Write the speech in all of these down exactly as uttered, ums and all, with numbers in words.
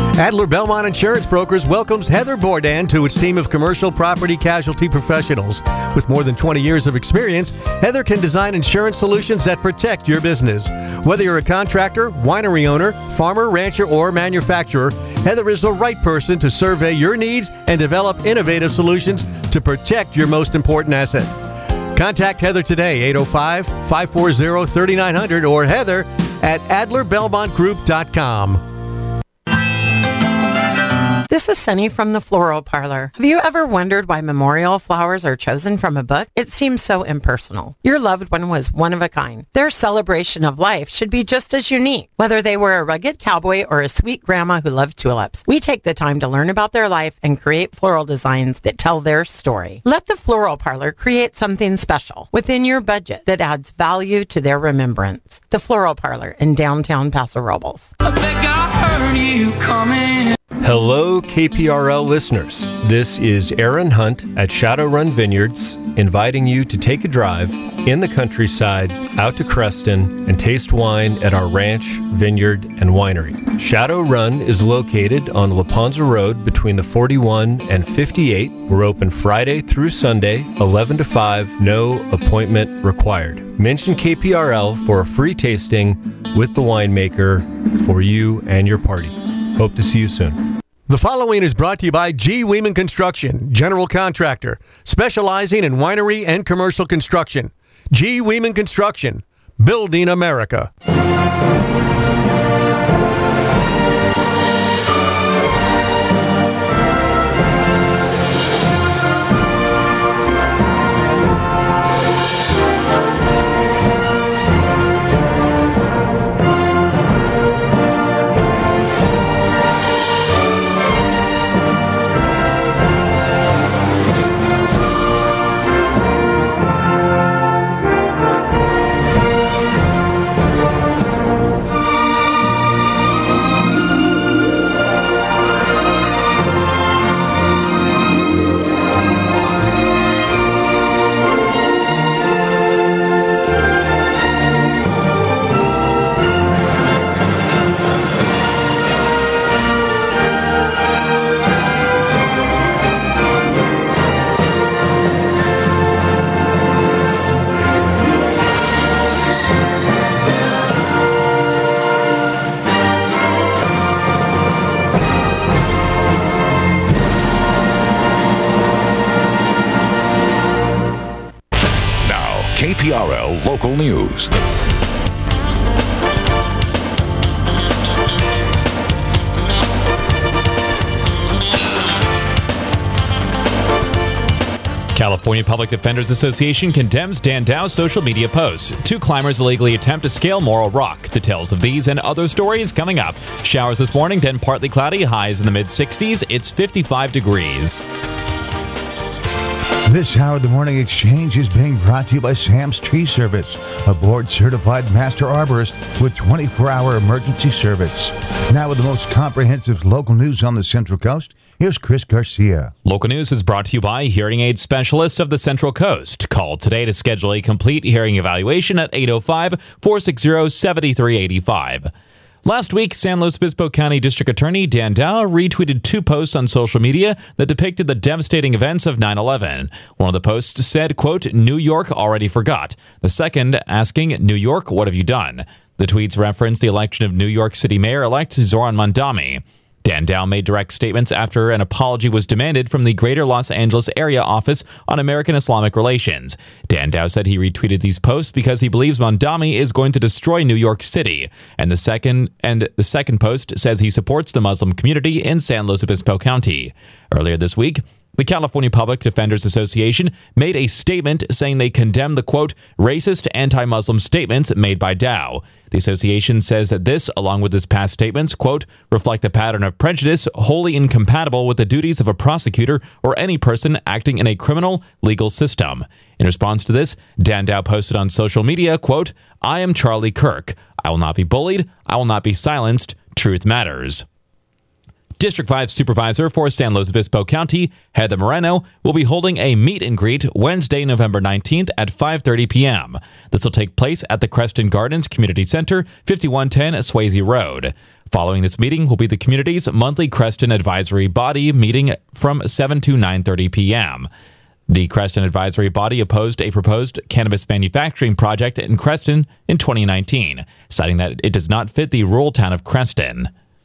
Adler Belmont Insurance Brokers welcomes Heather Bourdain to its team of commercial property casualty professionals. With more than twenty years of experience, Heather can design insurance solutions that protect your business. Whether you're a contractor, winery owner, farmer, rancher, or manufacturer, Heather is the right person to survey your needs and develop innovative solutions to protect your most important asset. Contact Heather today, eight oh five, five four zero, three nine zero zero or Heather at adler belmont group dot com. This is Sunny from the Floral Parlor. Have you ever wondered why memorial flowers are chosen from a book? It seems so impersonal. Your loved one was one of a kind. Their celebration of life should be just as unique. Whether they were a rugged cowboy or a sweet grandma who loved tulips, we take the time to learn about their life and create floral designs that tell their story. Let the Floral Parlor create something special within your budget that adds value to their remembrance. The Floral Parlor in downtown Paso Robles. I think I heard you coming. Hello, K P R L listeners. This is Aaron Hunt at Shadowrun Vineyards, inviting you to take a drive in the countryside out to Creston and taste wine at our ranch, vineyard, and winery. Shadowrun is located on La Ponza Road between the forty-one and fifty-eight. We're open Friday through Sunday, eleven to five, no appointment required. Mention K P R L for a free tasting with the winemaker for you and your party. Hope to see you soon. The following is brought to you by G. Weeman Construction, general contractor, specializing in winery and commercial construction. G. Weeman Construction, building America. K P R L Local News. California Public Defenders Association condemns Dan Dow's social media posts. Two climbers illegally attempt to scale Morro Rock. Details of these and other stories coming up. Showers this morning, then partly cloudy, highs in the mid sixties. It's fifty-five degrees. This hour of the Morning Exchange is being brought to you by Sam's Tree Service, a board-certified master arborist with twenty-four hour emergency service. Now with the most comprehensive local news on the Central Coast, here's Chris Garcia. Local news is brought to you by Hearing Aid Specialists of the Central Coast. Call today to schedule a complete hearing evaluation at eight oh five, four six zero, seven three eight five. Last week, San Luis Obispo County District Attorney Dan Dow retweeted two posts on social media that depicted the devastating events of nine eleven. One of the posts said, quote, New York already forgot. The second asking, New York, what have you done? The tweets referenced the election of New York City Mayor-elect Zoran Mondami. Dan Dow made direct statements after an apology was demanded from the Greater Los Angeles Area Office on American Islamic Relations. Dan Dow said he retweeted these posts because he believes Mondami is going to destroy New York City. And the second and the second post says he supports the Muslim community in San Luis Obispo County. Earlier this week, the California Public Defenders Association made a statement saying they condemn the, quote, racist anti-Muslim statements made by Dow. The association says that this, along with his past statements, quote, reflect a pattern of prejudice wholly incompatible with the duties of a prosecutor or any person acting in a criminal legal system. In response to this, Dan Dow posted on social media, quote, I am Charlie Kirk. I will not be bullied. I will not be silenced. Truth matters. District five Supervisor for San Luis Obispo County, Heather Moreno, will be holding a meet and greet Wednesday, November nineteenth at five thirty p.m. This will take place at the Creston Gardens Community Center, fifty-one ten Swayze Road. Following this meeting will be the community's monthly Creston Advisory Body meeting from seven to nine thirty p.m. The Creston Advisory Body opposed a proposed cannabis manufacturing project in Creston in twenty nineteen, citing that it does not fit the rural town of Creston.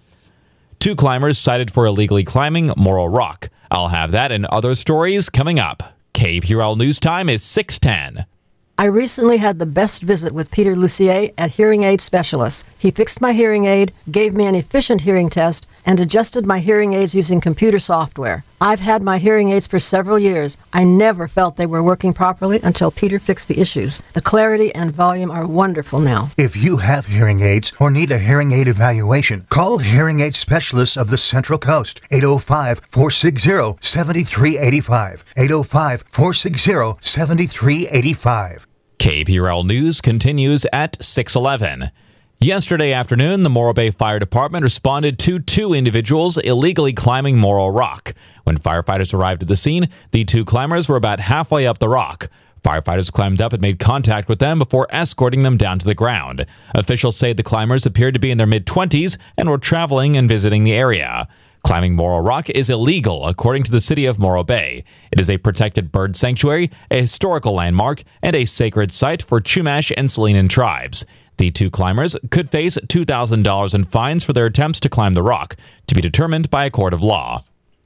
Two climbers cited for illegally climbing Morrill Rock. I'll have that and other stories coming up. K P R L News Time is six ten. I recently had the best visit with Peter Lucier at Hearing Aid Specialists. He fixed my hearing aid, gave me an efficient hearing test, and adjusted my hearing aids using computer software. I've had my hearing aids for several years. I never felt they were working properly until Peter fixed the issues. The clarity and volume are wonderful now. If you have hearing aids or need a hearing aid evaluation, call Hearing Aid Specialists of the Central Coast, eight oh five, four six zero, seven three eight five, eight oh five, four six zero, seven three eight five. K P R L News continues at six eleven. Yesterday afternoon, the Morro Bay Fire Department responded to two individuals illegally climbing Morrill Rock. When firefighters arrived at the scene, the two climbers were about halfway up the rock. Firefighters climbed up and made contact with them before escorting them down to the ground. Officials say the climbers appeared to be in their mid-twenties and were traveling and visiting the area. Climbing Morrill Rock is illegal, according to the city of Morro Bay. It is a protected bird sanctuary, a historical landmark, and a sacred site for Chumash and Salinan tribes. The two climbers could face two thousand dollars in fines for their attempts to climb the rock, to be determined by a court of law.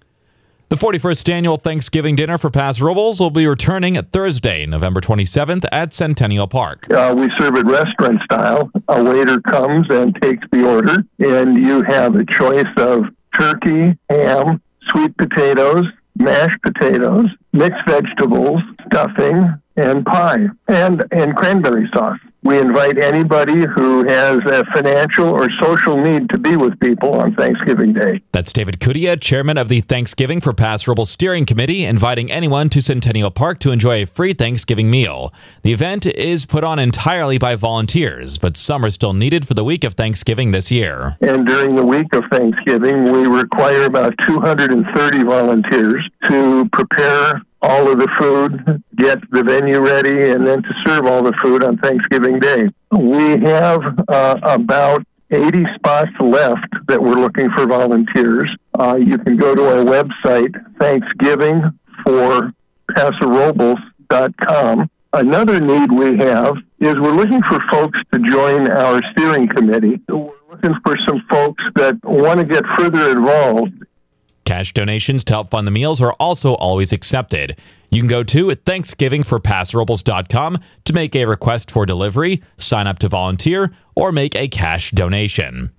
The forty-first annual Thanksgiving dinner for Paso Robles will be returning Thursday, November twenty-seventh at Centennial Park. Uh, we serve it restaurant style. A waiter comes and takes the order, and you have a choice of turkey, ham, sweet potatoes, mashed potatoes, mixed vegetables, stuffing, and pie, and, and cranberry sauce. We invite anybody who has a financial or social need to be with people on Thanksgiving Day. That's David Cudia, chairman of the Thanksgiving for Paso Robles Steering Committee, inviting anyone to Centennial Park to enjoy a free Thanksgiving meal. The event is put on entirely by volunteers, but some are still needed for the week of Thanksgiving this year. And during the week of Thanksgiving, we require about two hundred thirty volunteers to prepare all of the food, get the venue ready, and then to serve all the food on Thanksgiving Day. We have uh, about eighty spots left that we're looking for volunteers. Uh, you can go to our website, thanksgiving for paso robles dot com. Another need we have is we're looking for folks to join our steering committee. We're looking for some folks that want to get further involved. Cash donations to help fund the meals are also always accepted. You can go to thanksgiving for paso robles dot com to make a request for delivery, sign up to volunteer, or make a cash donation.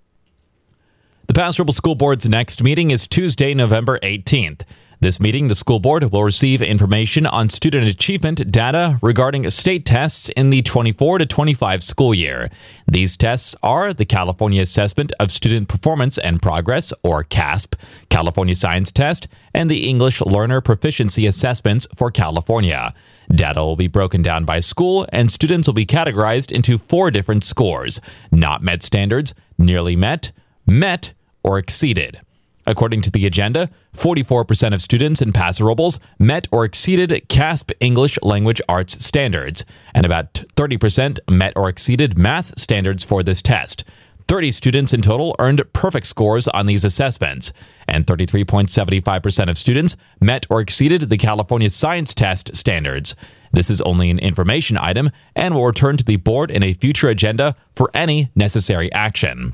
The Paso Robles School Board's next meeting is Tuesday, November eighteenth. This meeting, the school board will receive information on student achievement data regarding state tests in the twenty-four to twenty-five school year. These tests are the California Assessment of Student Performance and Progress, or CASP, California Science Test, and the English Learner Proficiency Assessments for California. Data will be broken down by school, and students will be categorized into four different scores: not met standards, nearly met, met, or exceeded. According to the agenda, forty-four percent of students in Paso Robles met or exceeded CASP English Language Arts standards, and about thirty percent met or exceeded math standards for this test. thirty students in total earned perfect scores on these assessments, and thirty-three point seven five percent of students met or exceeded the California Science Test standards. This is only an information item and will return to the board in a future agenda for any necessary action.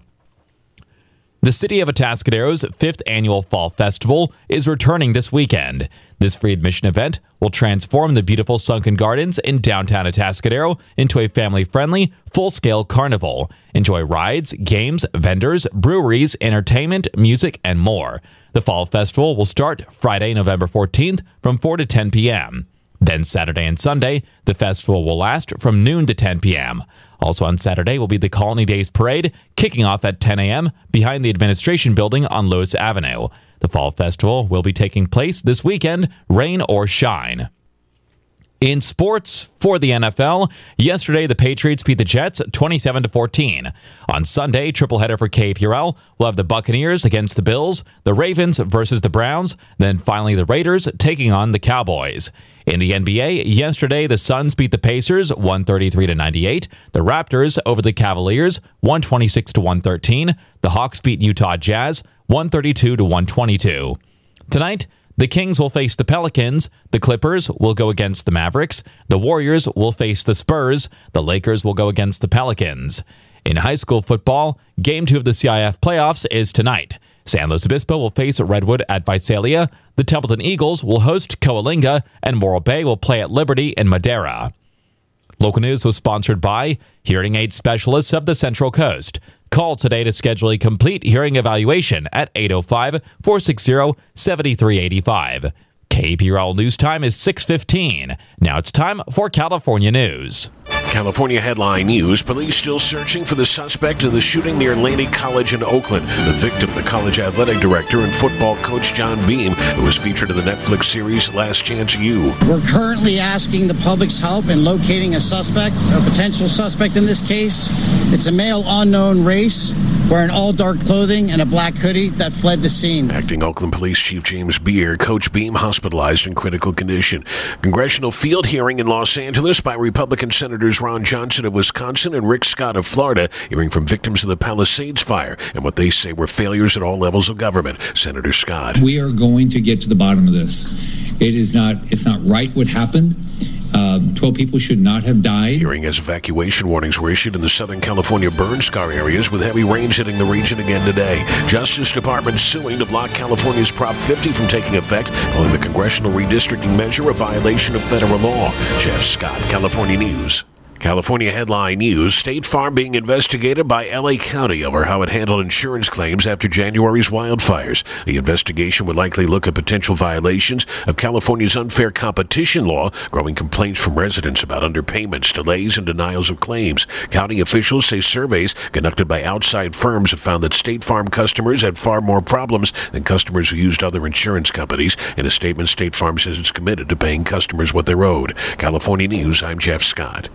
The City of Atascadero's fifth annual Fall Festival is returning this weekend. This free admission event will transform the beautiful sunken gardens in downtown Atascadero into a family-friendly, full-scale carnival. Enjoy rides, games, vendors, breweries, entertainment, music, and more. The Fall Festival will start Friday, November fourteenth from four to ten p.m. Then Saturday and Sunday, the festival will last from noon to ten p.m. Also on Saturday will be the Colony Days Parade, kicking off at ten a.m. behind the Administration Building on Lewis Avenue. The Fall Festival will be taking place this weekend, rain or shine. In sports, for the N F L, yesterday the Patriots beat the Jets twenty-seven to fourteen. On Sunday, triple header for K P R L, we'll have the Buccaneers against the Bills, the Ravens versus the Browns, then finally the Raiders taking on the Cowboys. In the N B A, yesterday the Suns beat the Pacers one thirty-three to ninety-eight. The Raptors over the Cavaliers one twenty-six to one thirteen. The Hawks beat Utah Jazz one thirty-two to one twenty-two. Tonight, the Kings will face the Pelicans, the Clippers will go against the Mavericks, the Warriors will face the Spurs, the Lakers will go against the Pelicans. In high school football, Game two of the C I F playoffs is tonight. San Luis Obispo will face Redwood at Visalia, the Templeton Eagles will host Coalinga, and Morro Bay will play at Liberty in Madera. Local news was sponsored by Hearing Aid Specialists of the Central Coast. Call today to schedule a complete hearing evaluation at eight oh five, four six zero, seven three eight five. K P R L News Time is six fifteen. Now it's time for California News. California headline news. Police still searching for the suspect in the shooting near Laney College in Oakland. The victim, the college athletic director and football coach John Beam, who was featured in the Netflix series Last Chance U. We're currently asking the public's help in locating a suspect, a potential suspect in this case. It's a male unknown race, wearing all dark clothing and a black hoodie that fled the scene. Acting Oakland Police Chief James Beer, Coach Beam hospitalized in critical condition. Congressional field hearing in Los Angeles by Republican Senators Ron Johnson of Wisconsin and Rick Scott of Florida, hearing from victims of the Palisades fire and what they say were failures at all levels of government. Senator Scott. We are going to get to the bottom of this. It is not, it's not right what happened. Uh, twelve people should not have died. Hearing as evacuation warnings were issued in the Southern California burn scar areas with heavy rains hitting the region again today. Justice Department suing to block California's Prop fifty from taking effect, calling the congressional redistricting measure a violation of federal law. Jeff Scott, California News. California headline news. State Farm being investigated by L A County over how it handled insurance claims after January's wildfires. The investigation would likely look at potential violations of California's unfair competition law, growing complaints from residents about underpayments, delays, and denials of claims. County officials say surveys conducted by outside firms have found that State Farm customers had far more problems than customers who used other insurance companies. In a statement, State Farm says it's committed to paying customers what they're owed. California News, I'm Jeff Scott.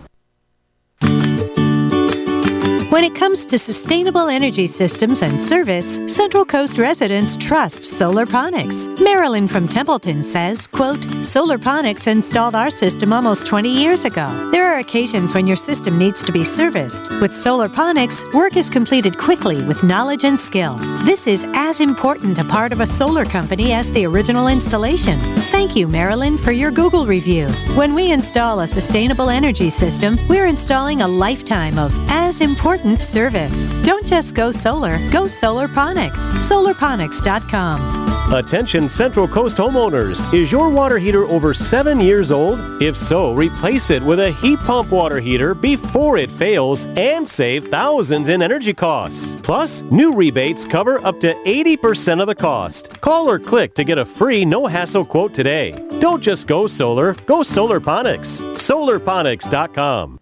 When it comes to sustainable energy systems and service, Central Coast residents trust Solarponics. Marilyn from Templeton says, quote, Solarponics installed our system almost twenty years ago. There are occasions when your system needs to be serviced. With Solarponics, work is completed quickly with knowledge and skill. This is as important a part of a solar company as the original installation. Thank you, Marilyn, for your Google review. When we install a sustainable energy system, we're installing a lifetime of as important service. Don't just go solar, go Solarponics. Solarponics dot com. Attention Central Coast homeowners. Is your water heater over seven years old? If so, replace it with a heat pump water heater before it fails and save thousands in energy costs. Plus, new rebates cover up to eighty percent of the cost. Call or click to get a free no-hassle quote today. Don't just go solar, go Solarponics. Solarponics dot com.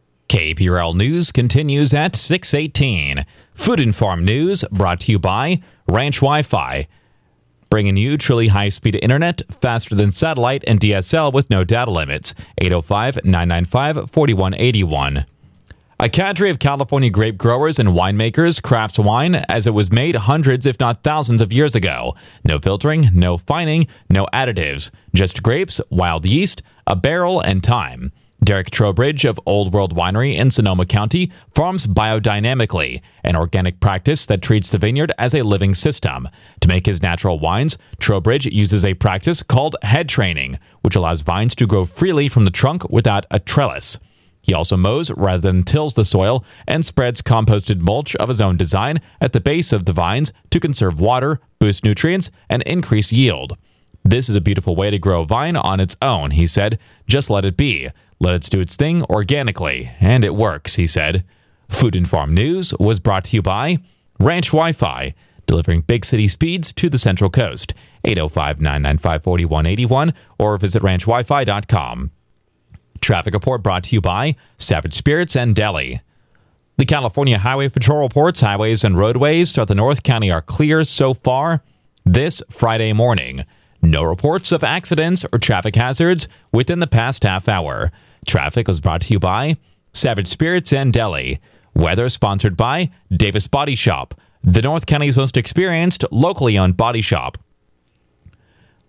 K P R L News continues at six eighteen. Food and Farm News brought to you by Ranch Wi-Fi. Bringing you truly high-speed internet, faster than satellite and D S L with no data limits. eight oh five, nine nine five, four one eight one. A cadre of California grape growers and winemakers crafts wine as it was made hundreds if not thousands of years ago. No filtering, no fining, no additives. Just grapes, wild yeast, a barrel, and time. Derek Trowbridge of Old World Winery in Sonoma County farms biodynamically, an organic practice that treats the vineyard as a living system. To make his natural wines, Trowbridge uses a practice called head training, which allows vines to grow freely from the trunk without a trellis. He also mows rather than tills the soil and spreads composted mulch of his own design at the base of the vines to conserve water, boost nutrients, and increase yield. This is a beautiful way to grow a vine on its own, he said. Just let it be. Let it do its thing organically. And it works, he said. Food and Farm News was brought to you by Ranch Wi-Fi, delivering big city speeds to the Central Coast. eight oh five, nine nine five, four one eight one or visit ranch wi fi dot com. Traffic report brought to you by Savage Spirits and Deli. The California Highway Patrol reports highways and roadways throughout the North County are clear so far this Friday morning. No reports of accidents or traffic hazards within the past half hour. Traffic was brought to you by Savage Spirits and Deli. Weather sponsored by Davis Body Shop, the North County's most experienced locally owned body shop.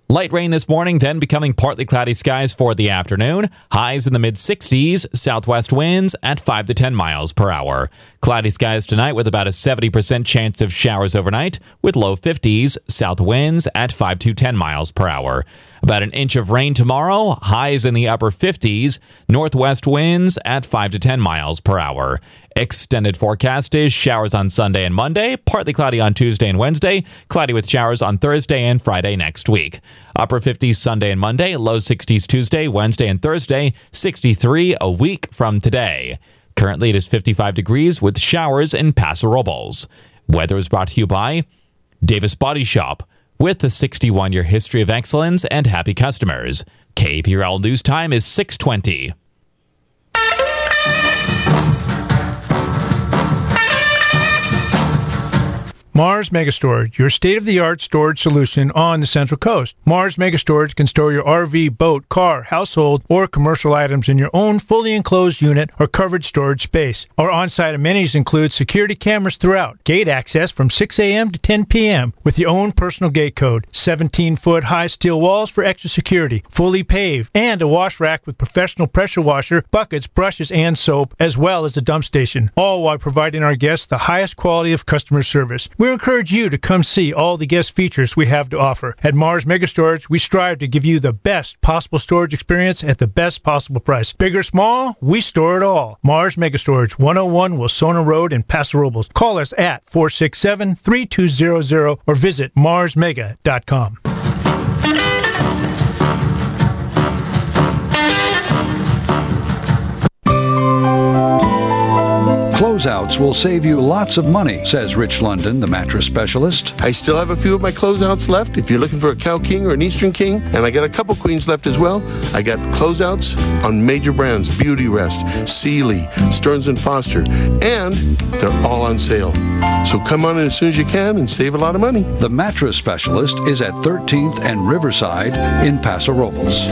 Light rain this morning, then becoming partly cloudy skies for the afternoon. Highs in the mid-sixties, southwest winds at five to ten miles per hour. Cloudy skies tonight with about a seventy percent chance of showers overnight, with low fifties, south winds at five to ten miles per hour. About an inch of rain tomorrow, highs in the upper fifties, northwest winds at five to ten miles per hour. Extended forecast is showers on Sunday and Monday, partly cloudy on Tuesday and Wednesday, cloudy with showers on Thursday and Friday next week. Upper fifties Sunday and Monday, low sixties Tuesday, Wednesday, and Thursday, sixty-three a week from today. Currently it is fifty-five degrees with showers in Paso Robles. Weather is brought to you by Davis Body Shop, with a sixty-one-year history of excellence and happy customers. K P R L News Time is six twenty. Mars Megastorage, your state-of-the-art storage solution on the Central Coast. Mars Megastorage can store your R V, boat, car, household, or commercial items in your own fully enclosed unit or covered storage space. Our on-site amenities include security cameras throughout, gate access from six a.m. to ten p.m. with your own personal gate code, seventeen-foot high steel walls for extra security, fully paved, and a wash rack with professional pressure washer, buckets, brushes, and soap, as well as a dump station, all while providing our guests the highest quality of customer service. We encourage you to come see all the guest features we have to offer. At Mars Megastorage, we strive to give you the best possible storage experience at the best possible price. Big or small, we store it all. Mars Megastorage, one oh one Wilsona Road in Paso Robles. Call us at four six seven, three two zero zero or visit mars mega dot com. Closeouts will save you lots of money, says Rich London, the mattress specialist. I still have a few of my closeouts left. If you're looking for a Cow King or an Eastern King, and I got a couple queens left as well, I got closeouts on major brands, Beauty Rest, Sealy, Stearns and Foster, and they're all on sale. So come on in as soon as you can and save a lot of money. The mattress specialist is at thirteenth and Riverside in Paso Robles.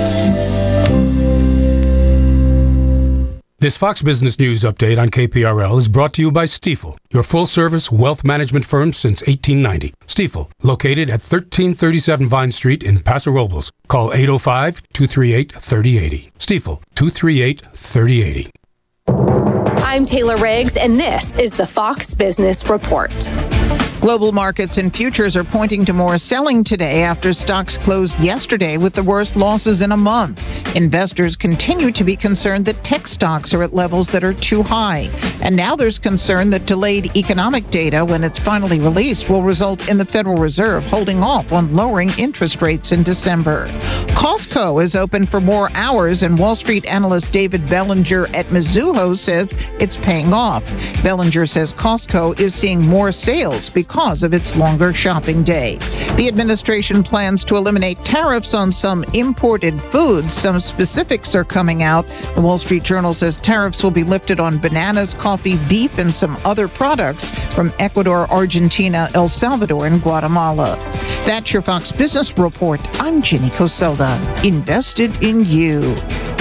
This Fox Business News update on K P R L is brought to you by Stifel, your full-service wealth management firm since eighteen ninety. Stifel, located at thirteen thirty-seven Vine Street in Paso Robles. Call eight oh five, two three eight, three oh eight oh. Stifel, two three eight, three oh eight oh. I'm Taylor Riggs, and this is the Fox Business Report. Global markets and futures are pointing to more selling today after stocks closed yesterday with the worst losses in a month. Investors continue to be concerned that tech stocks are at levels that are too high. And now there's concern that delayed economic data, when it's finally released, will result in the Federal Reserve holding off on lowering interest rates in December. Costco is open for more hours, and Wall Street analyst David Bellinger at Mizuho says it's paying off. Bellinger says Costco is seeing more sales because Because of its longer shopping day. The administration plans to eliminate tariffs on some imported foods. Some specifics are coming out. The Wall Street Journal says tariffs will be lifted on bananas, coffee, beef, and some other products from Ecuador, Argentina, El Salvador, and Guatemala. That's your Fox Business Report. I'm Jenny Coselda. Invested in you.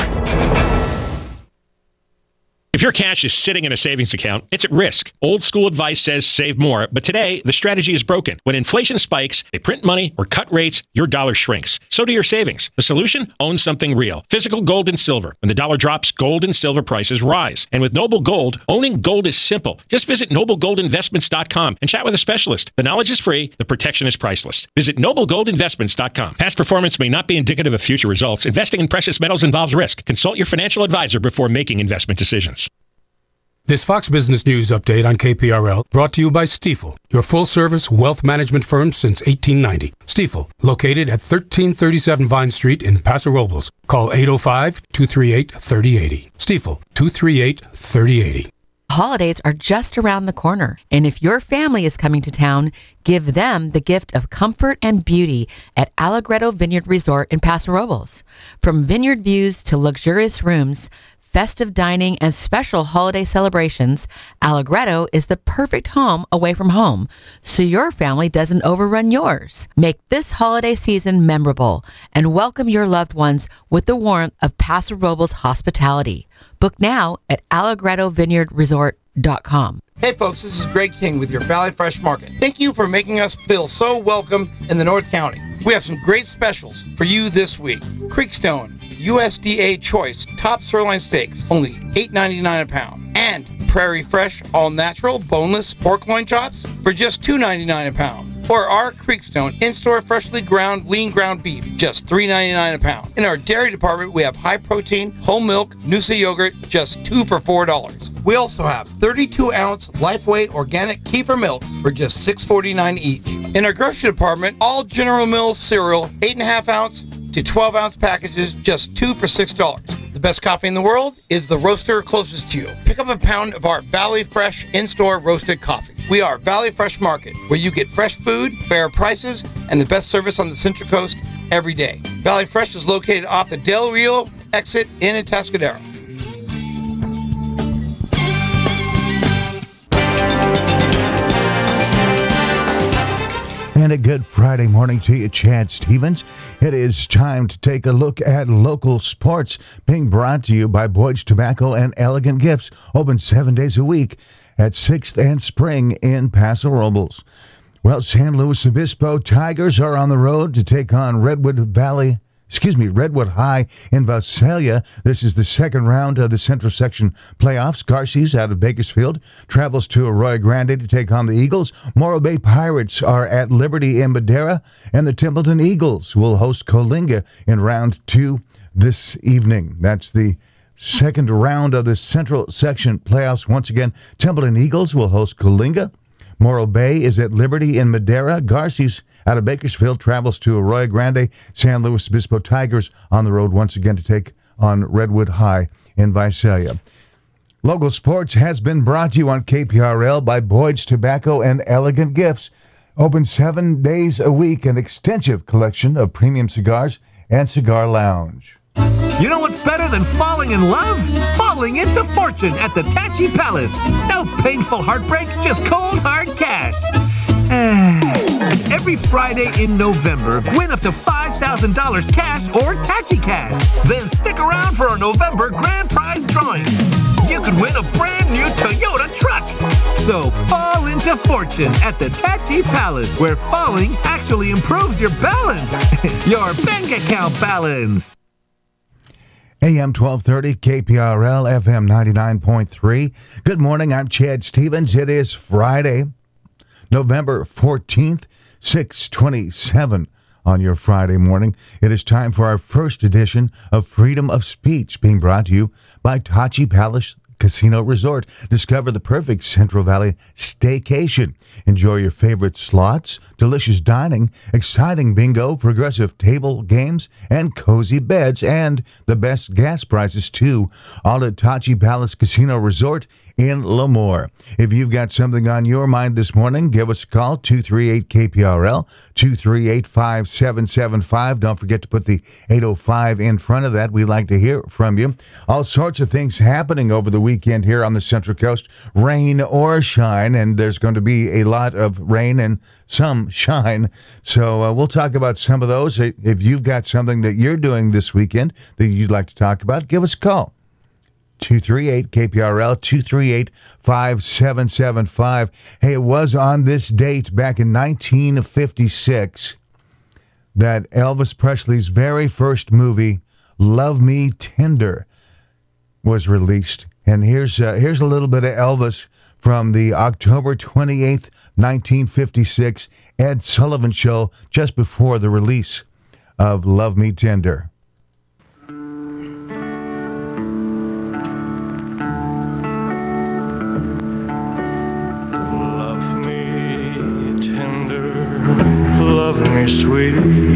If your cash is sitting in a savings account, it's at risk. Old school advice says save more, but today the strategy is broken. When inflation spikes, they print money or cut rates, your dollar shrinks. So do your savings. The solution? Own something real. Physical gold and silver. When the dollar drops, gold and silver prices rise. And with Noble Gold, owning gold is simple. Just visit noble gold investments dot com and chat with a specialist. The knowledge is free. The protection is priceless. Visit noble gold investments dot com. Past performance may not be indicative of future results. Investing in precious metals involves risk. Consult your financial advisor before making investment decisions. This Fox Business News update on K P R L brought to you by Stifel, your full-service wealth management firm since eighteen ninety. Stifel, located at thirteen thirty-seven Vine Street in Paso Robles. Call eight oh five, two three eight, three oh eight oh. Stifel, two three eight, three oh eight oh. Holidays are just around the corner, and if your family is coming to town, give them the gift of comfort and beauty at Allegretto Vineyard Resort in Paso Robles. From vineyard views to luxurious rooms, festive dining, and special holiday celebrations, Allegretto is the perfect home away from home, so your family doesn't overrun yours. Make this holiday season memorable and welcome your loved ones with the warmth of Paso Robles hospitality. Book now at allegretto vineyard resort dot com. Hey folks, this is Greg King with your Valley Fresh Market. Thank you for making us feel so welcome in the North County. We have some great specials for you this week. Creekstone, U S D A Choice, top sirloin steaks, only eight ninety-nine a pound. And Prairie Fresh, all natural, boneless pork loin chops for just two ninety-nine a pound. Or our Creekstone in-store freshly ground, lean ground beef, just three ninety-nine a pound. In our dairy department, we have high protein, whole milk, Noosa yogurt, just two for four dollars. We also have thirty-two ounce Lifeway organic kefir milk for just six forty-nine each. In our grocery department, all General Mills cereal, eight and a half ounce to twelve ounce packages, just two for six dollars. The best coffee in the world is the roaster closest to you. Pick up a pound of our Valley Fresh in-store roasted coffee. We are Valley Fresh Market, where you get fresh food, fair prices, and the best service on the Central Coast every day. Valley Fresh is located off the Del Rio exit in Atascadero. And a good Friday morning to you, Chad Stevens. It is time to take a look at local sports, being brought to you by Boyd's Tobacco and Elegant Gifts, open seven days a week at sixth and Spring in Paso Robles. Well, San Luis Obispo Tigers are on the road to take on Redwood Valley, excuse me, Redwood High in Visalia. This is the second round of the Central Section playoffs. Garces out of Bakersfield travels to Arroyo Grande to take on the Eagles. Morro Bay Pirates are at Liberty in Madera, and the Templeton Eagles will host Coalinga in round two this evening. That's the second round of the Central Section playoffs. Once again, Templeton Eagles will host Coalinga. Morro Bay is at Liberty in Madera. Garces out of Bakersfield travels to Arroyo Grande. San Luis Obispo Tigers on the road once again to take on Redwood High in Visalia. Local sports has been brought to you on K P R L by Boyd's Tobacco and Elegant Gifts. Open seven days a week, an extensive collection of premium cigars and cigar lounge. You know what's better than falling in love? Falling into fortune at the Tachi Palace. No painful heartbreak, just cold, hard cash. Every Friday in November, win up to five thousand dollars cash or Tachi Cash. Then stick around for our November grand prize drawings. You could win a brand new Toyota truck. So fall into fortune at the Tachi Palace, where falling actually improves your balance. Your bank account balance. A M twelve thirty, K P R L, F M ninety-nine point three. Good morning, I'm Chad Stevens. It is Friday, November fourteenth, six twenty-seven on your Friday morning. It is time for our first edition of Freedom of Speech, being brought to you by Tachi Palace Casino Resort. Discover the perfect Central Valley staycation. Enjoy your favorite slots, delicious dining, exciting bingo, progressive table games, and cozy beds, and the best gas prices, too. All at Tachi Palace Casino Resort in Lemoore. If you've got something on your mind this morning, give us a call, two three eight K P R L, two three eight, five seven seven five. Don't forget to put the eight oh five in front of that. We'd like to hear from you. All sorts of things happening over the weekend here on the Central Coast, rain or shine, and there's going to be a lot of rain and some shine. So uh, we'll talk about some of those. If you've got something that you're doing this weekend that you'd like to talk about, give us a call. two three eight K P R L, two three eight, five seven seven five. Hey, it was on this date back in nineteen fifty-six that Elvis Presley's very first movie, Love Me Tender, was released. And here's uh, here's a little bit of Elvis from the October twenty-eighth, nineteen fifty-six Ed Sullivan Show just before the release of Love Me Tender. Love me sweet,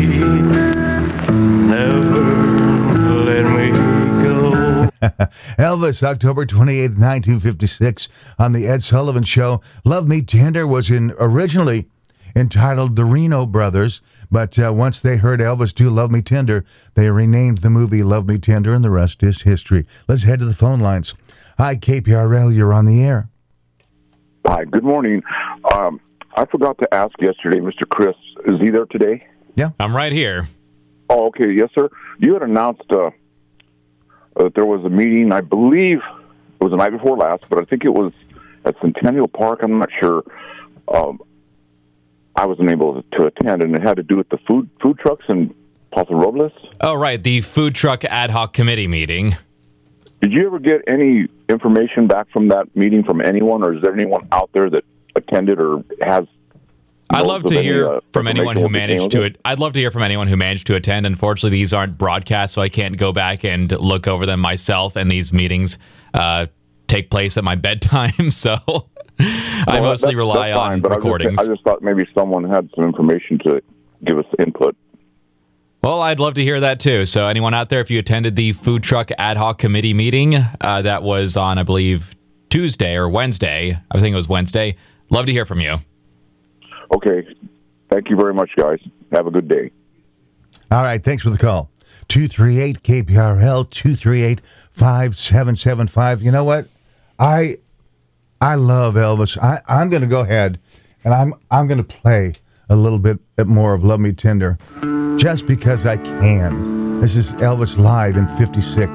never let me go. Elvis, October twenty-eighth, nineteen fifty-six, on the Ed Sullivan Show. Love Me Tender was in originally entitled The Reno Brothers, but uh, once they heard Elvis do Love Me Tender, they renamed the movie Love Me Tender, and the rest is history. Let's head to the phone lines. Hi, K P R L, you're on the air. Hi, good morning. Um, I forgot to ask yesterday, Mister Chris, is he there today? Yeah. I'm right here. Oh, okay. Yes, sir. You had announced uh, that there was a meeting, I believe it was the night before last, but I think it was at Centennial Park. I'm not sure. Um, I wasn't able to attend, and it had to do with the food food trucks in Paso Robles. Oh, right, the food truck ad hoc committee meeting. Did you ever get any information back from that meeting from anyone, or is there anyone out there that attended or has? I'd love to any, hear uh, from anyone who what became managed of to it? it. I'd love to hear from anyone who managed to attend. Unfortunately, these aren't broadcast, so I can't go back and look over them myself. And these meetings uh, take place at my bedtime, so I Well, mostly that's- rely that's on fine, but I was just- recordings. I just thought maybe someone had some information to give us input. Well, I'd love to hear that too. So anyone out there, if you attended the food truck ad hoc committee meeting, uh, that was on, I believe, Tuesday or Wednesday. I think it was Wednesday. Love to hear from you. Okay. Thank you very much, guys. Have a good day. All right, thanks for the call. two three eight K P R L, two three eight, five seven seven five. You know what? I I love Elvis. I, I'm going to go ahead and I'm I'm going to play a little bit more of Love Me Tender just because I can. This is Elvis live in fifty-six.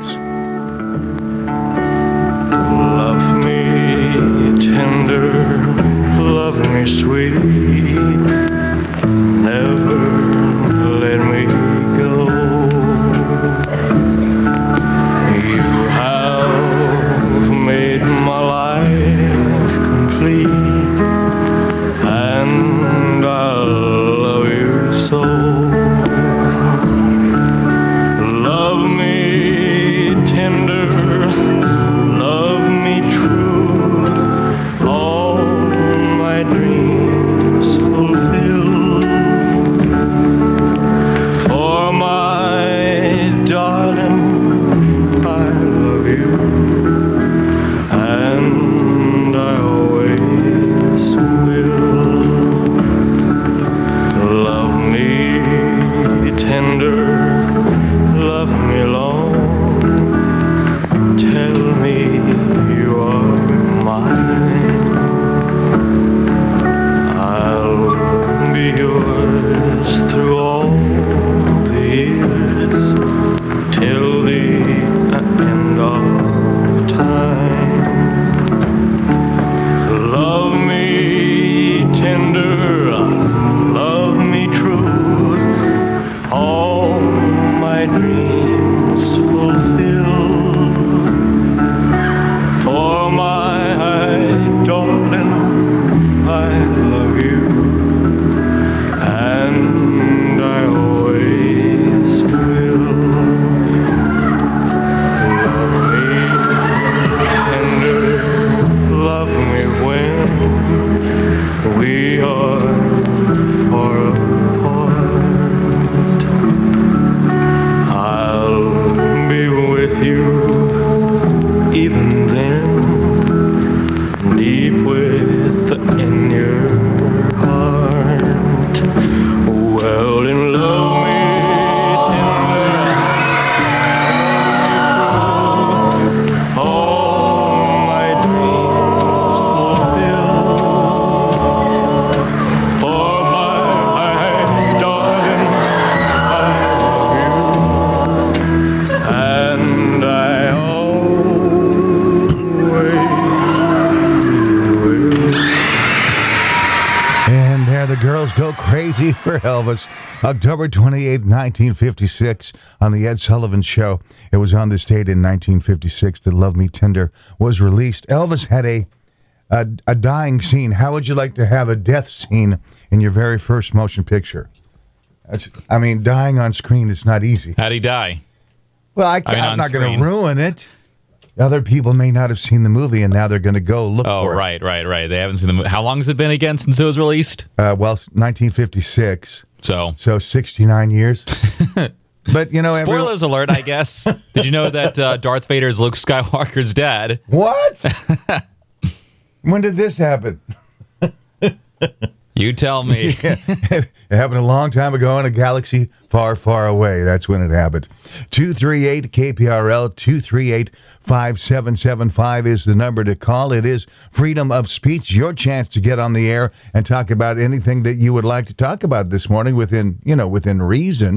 Love me tender, love me sweet, never let me go. You have made my life complete, and I love you so. Love me tender, love me true, all my dreams fulfill. For my darling, I love you, and I always will. Love me tender, love me long, tell me you are mine. I'll be yours through all the years, till the end of time. Love me tender, love me true, all my dreams fulfill. For my darling, I love you, and I always will. Love me tender, love me when we are far apart. I'll be with you even then, deep within your heart. Well, in love me tender, all my dreams fulfill. For my darling, I love you, and I always will. And there the girls go crazy for Elvis. October twenty-eighth, nineteen fifty-six, on the Ed Sullivan Show. It was on this date in nineteen fifty-six that Love Me Tender was released. Elvis had a, a a dying scene. How would you like to have a death scene in your very first motion picture? That's, I mean, dying on screen is not easy. How'd he die? Well, I, I mean, I'm on not going screen. to ruin it. Other people may not have seen the movie, and now they're going to go look Oh, for it. right, right, right. They haven't seen the movie. How long has it been again since it was released? Uh, well, nineteen fifty-six. So, so sixty-nine years. But, you know, every- spoilers alert, I guess. Did you know that uh, Darth Vader is Luke Skywalker's dad? What? When did this happen? You tell me. It happened a long time ago in a galaxy far, far away. That's when it happened. two three eight K P R L, two three eight, five seven seven five is the number to call. It is freedom of speech, your chance to get on the air and talk about anything that you would like to talk about this morning within, you know, within reason.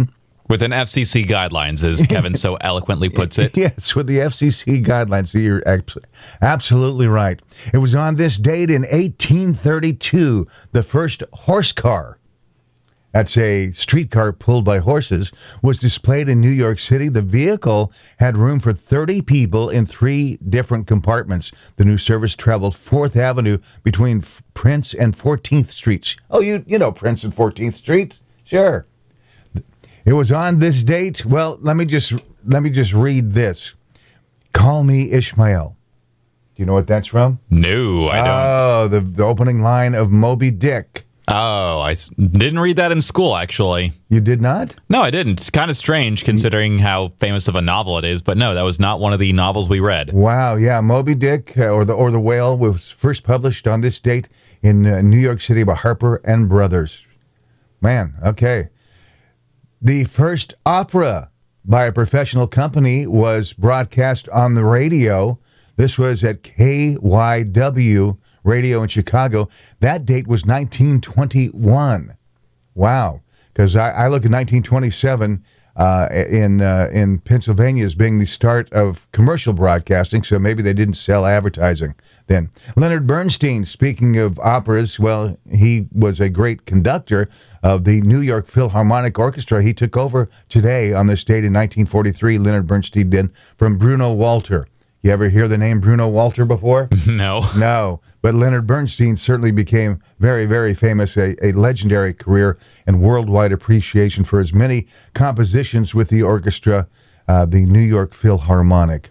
Within F C C guidelines, as Kevin so eloquently puts it. Yes, with the F C C guidelines. So you're absolutely right. It was on this date in eighteen thirty-two, the first horse car, that's a streetcar pulled by horses, was displayed in New York City. The vehicle had room for thirty people in three different compartments. The new service traveled fourth Avenue between Prince and fourteenth Streets. Oh, you you know Prince and fourteenth Street? Sure. It was on this date. Well, let me just let me just read this. Call me Ishmael. Do you know what that's from? No, I don't. Oh, the, the opening line of Moby Dick. Oh, I s- didn't read that in school, actually. You did not? No, I didn't. It's kind of strange considering how famous of a novel it is, but no, that was not one of the novels we read. Wow, yeah, Moby Dick, uh, or the or the Whale, was first published on this date in uh, New York City by Harper and Brothers. Man, okay. The first opera by a professional company was broadcast on the radio. This was at K Y W Radio in Chicago. That date was nineteen twenty-one. Wow. Because I, I look at nineteen twenty-seven uh, in uh, in Pennsylvania as being the start of commercial broadcasting, so maybe they didn't sell advertising then. Leonard Bernstein, speaking of operas, well, he was a great conductor of the New York Philharmonic Orchestra. He took over today on this date in nineteen forty-three, Leonard Bernstein did, from Bruno Walter. You ever hear the name Bruno Walter before? No. No. But Leonard Bernstein certainly became very, very famous, a, a legendary career and worldwide appreciation for his many compositions with the orchestra, uh, the New York Philharmonic.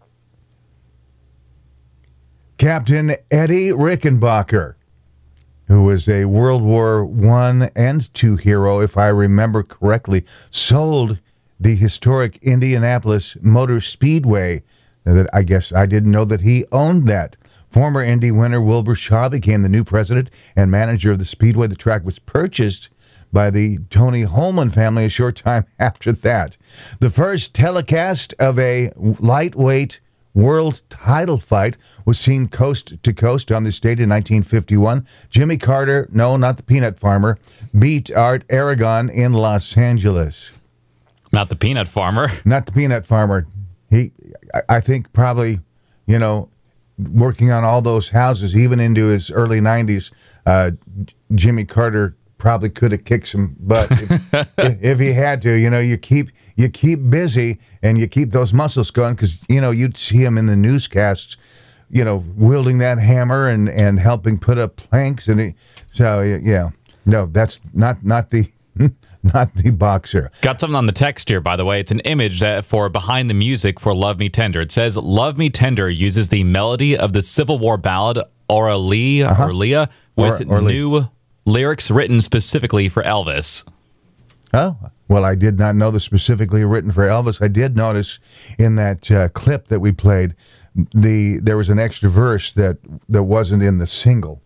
Captain Eddie Rickenbacker, who was a World War One and Two hero, if I remember correctly, sold the historic Indianapolis Motor Speedway. That I guess I didn't know that he owned that. Former Indy winner Wilbur Shaw became the new president and manager of the Speedway. The track was purchased by the Tony Holman family a short time after that. The first telecast of a lightweight world title fight was seen coast to coast on this date in nineteen fifty-one. Jimmy Carter, no, not the peanut farmer, beat Art Aragon in Los Angeles. Not the peanut farmer. Not the peanut farmer. He, I think probably, you know, working on all those houses, even into his early nineties, uh, Jimmy Carter probably could have kicked some butt if, if he had to. You know, you keep you keep busy and you keep those muscles going because, you know, you'd see him in the newscasts, you know, wielding that hammer and, and helping put up planks. And he, so, yeah, no, that's not, not the... Not the boxer. Got something on the text here, by the way. It's an image that for behind the music for Love Me Tender. It says, Love Me Tender uses the melody of the Civil War ballad Aurelie, uh-huh. Aurelia with or, new lyrics written specifically for Elvis. Oh, well, I did not know the specifically written for Elvis. I did notice in that uh, clip that we played, the there was an extra verse that, that wasn't in the single.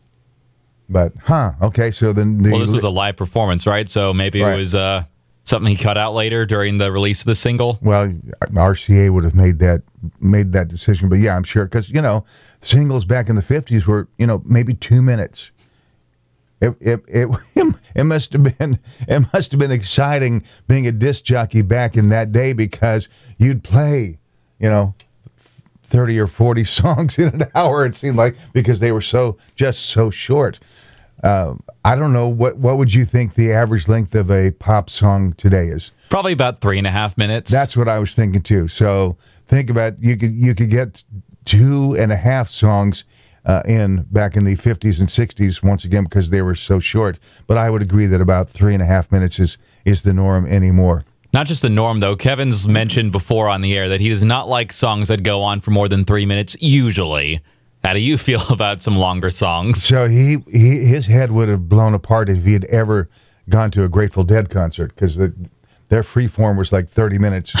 But, huh, okay, so then... The, well, this was a live performance, right? So maybe right. it was uh, something he cut out later during the release of the single? Well, R C A would have made that made that decision. But, yeah, I'm sure, because, you know, singles back in the fifties were, you know, maybe two minutes. It it it, it must have been it must have been exciting being a disc jockey back in that day because you'd play, you know, thirty or forty songs in an hour, it seemed like, because they were so just so short. Uh, I don't know, what what would you think the average length of a pop song today is? Probably about three and a half minutes. That's what I was thinking too. So think about you could you could get two and a half songs uh, in back in the fifties and sixties once again because they were so short. But I would agree that about three and a half minutes is is the norm anymore. Not just the norm, though. Kevin's mentioned before on the air that he does not like songs that go on for more than three minutes, usually. How do you feel about some longer songs? So he, he his head would have blown apart if he had ever gone to a Grateful Dead concert, because the, their freeform was like thirty minutes.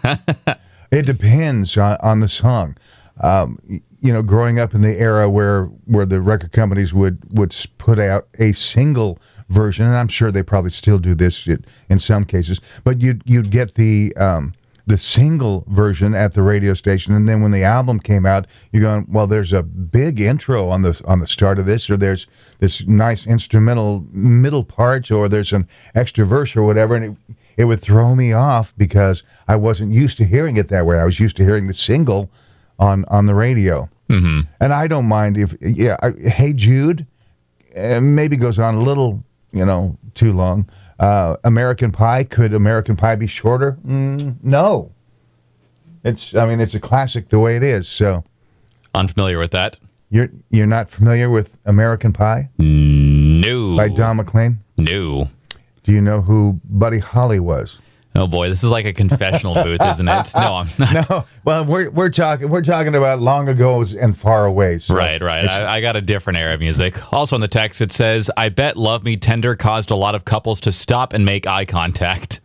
It depends on, on the song. Um, you know, growing up in the era where, where the record companies would, would put out a single version, and I'm sure they probably still do this in some cases, but you'd you'd get the um, the single version at the radio station, and then when the album came out, you're going, well, there's a big intro on the on the start of this, or there's this nice instrumental middle part, or there's an extra verse or whatever, and it it would throw me off because I wasn't used to hearing it that way. I was used to hearing the single on, on the radio. Mm-hmm. And I don't mind if, yeah, I, Hey Jude uh, maybe goes on a little, you know, too long. Uh, American Pie, could American Pie be shorter? Mm, no. It's, I mean, it's a classic the way it is, so. Unfamiliar with that. You're you're not familiar with American Pie? No. By Don McLean? No. Do you know who Buddy Holly was? Oh boy, this is like a confessional booth, isn't it? No, I'm not. No, well, we're we're talking we're talking about long ago and far away. So right, right. I, I got a different era of music. Also in the text, it says, "I bet Love Me Tender caused a lot of couples to stop and make eye contact."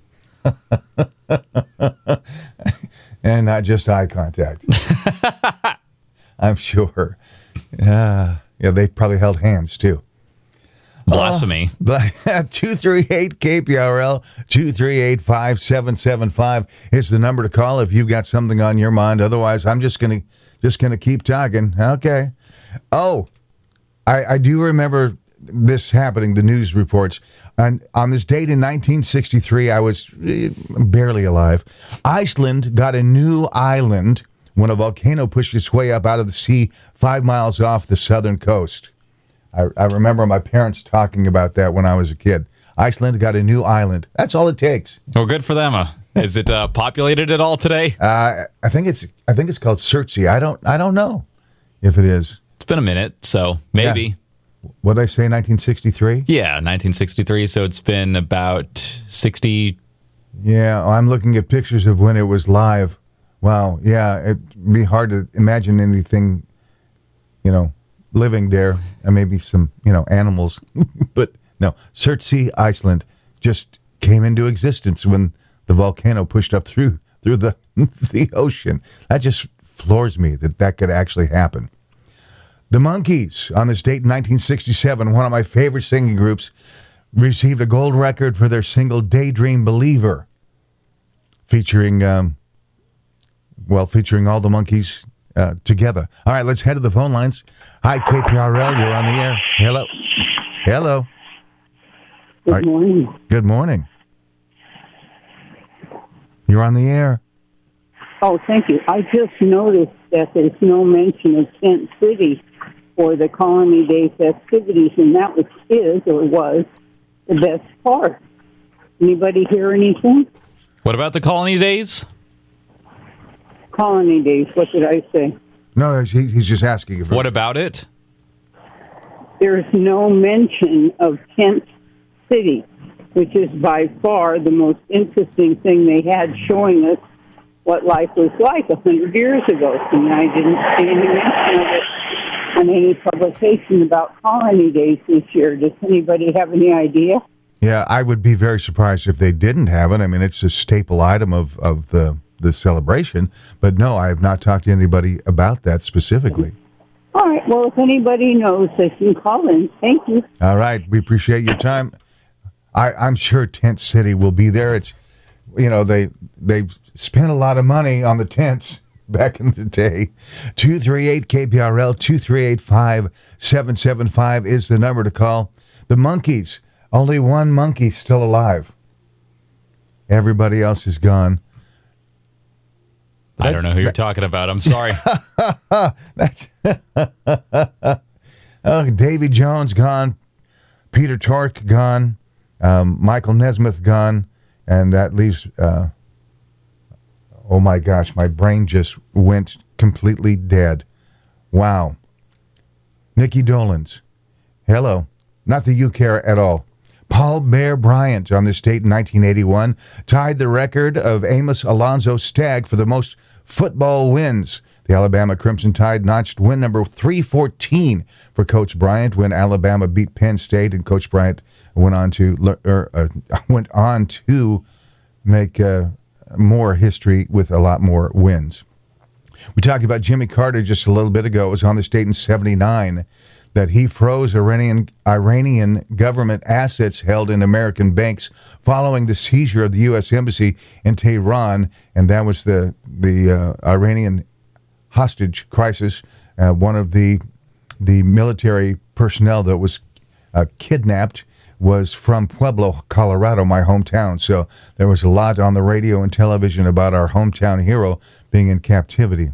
And not just eye contact. I'm sure. Uh, yeah, they probably held hands too. Blasphemy. Uh, two three eight K P R L, two three eight, five seven seven five is the number to call if you've got something on your mind. Otherwise, I'm just going to just gonna keep talking. Okay. Oh, I, I do remember this happening, the news reports. And on this date in nineteen sixty-three, I was barely alive. Iceland got a new island when a volcano pushed its way up out of the sea five miles off the southern coast. I, I remember my parents talking about that when I was a kid. Iceland got a new island. That's all it takes. Well, good for them. Uh, is it uh, populated at all today? Uh, I think it's I think it's called Surtsey. I don't I don't know if it is. It's been a minute, so maybe. Yeah. What did I say, nineteen sixty-three? Yeah, nineteen sixty-three, so it's been about sixty. Yeah, I'm looking at pictures of when it was live. Wow, yeah, it'd be hard to imagine anything, you know, living there, and maybe some, you know, animals. But no, Surtsey, Iceland, just came into existence when the volcano pushed up through through the the ocean. That just floors me that that could actually happen. The Monkees, on this date in nineteen sixty-seven, one of my favorite singing groups, received a gold record for their single "Daydream Believer," featuring, um, well, featuring all the Monkees uh, together. All right, let's head to the phone lines. Hi, K P R L, you're on the air. Hello. Hello. Good right. morning. Good morning. You're on the air. Oh, thank you. I just noticed that there's no mention of Tent City for the Colony Day festivities, and that was is or was the best part. Anybody hear anything? What about the Colony Days? Colony Days, what did I say? No, he, he's just asking. What about it? There's no mention of Tent City, which is by far the most interesting thing they had, showing us what life was like a hundred years ago. And I didn't see any mention of it on any publication about Colony Days this year. Does anybody have any idea? Yeah, I would be very surprised if they didn't have it. I mean, it's a staple item of, of the, the celebration. But no, I have not talked to anybody about that specifically. All right. Well, if anybody knows, they can call in. Thank you. All right. We appreciate your time. I, I'm sure Tent City will be there. It's, you know, they they've spent a lot of money on the tents back in the day. two three eight K P R L, two three eight, five seven seven five is the number to call. The Monkees, only one monkey still alive. Everybody else is gone. I don't know who you're talking about. I'm sorry. That's oh, Davy Jones gone. Peter Tork gone. Um, Michael Nesmith gone. And that leaves, uh, oh my gosh, my brain just went completely dead. Wow. Nikki Dolenz. Hello. Not that you care at all. Paul Bear Bryant on this date in nineteen eighty-one tied the record of Amos Alonzo Stagg for the most football wins. The Alabama Crimson Tide notched win number three fourteen for Coach Bryant when Alabama beat Penn State, and Coach Bryant went on to er, uh, went on to make uh, more history with a lot more wins. We talked about Jimmy Carter just a little bit ago. It was on this date in seventy-nine that he froze Iranian Iranian government assets held in American banks following the seizure of the U S Embassy in Tehran, and that was the the uh, Iranian hostage crisis. Uh, one of the the military personnel that was uh, kidnapped was from Pueblo, Colorado, my hometown. So there was a lot on the radio and television about our hometown hero being in captivity.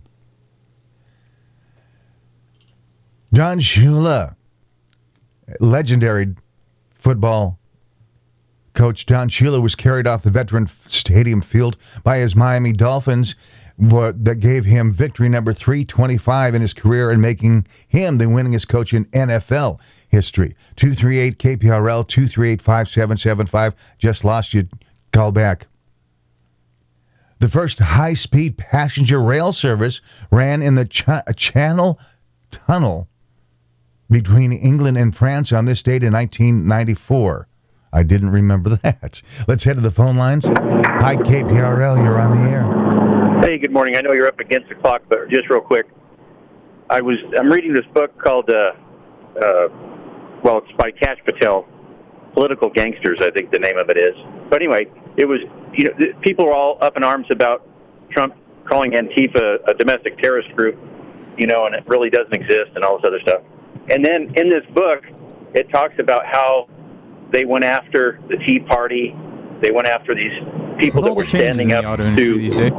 Don Shula, legendary football coach Don Shula, was carried off the Veteran Stadium field by his Miami Dolphins that gave him victory number three twenty-five in his career and making him the winningest coach in N F L history. two three eight K P R L, two three eight, five seven seven five. Just lost you. Call back. The first high-speed passenger rail service ran in the Ch- Channel Tunnel between England and France on this date in nineteen ninety-four. I didn't remember that. Let's head to the phone lines. Hi, K P R L. You're on the air. Hey, good morning. I know you're up against the clock, but just real quick, I was I'm reading this book called, uh, uh, well, it's by Kash Patel, Political Gangsters, I think the name of it is. But anyway, it was, you know, people were all up in arms about Trump calling Antifa a domestic terrorist group, you know, and it really doesn't exist and all this other stuff. And then in this book, it talks about how they went after the Tea Party. They went after these people that were standing up to... These days.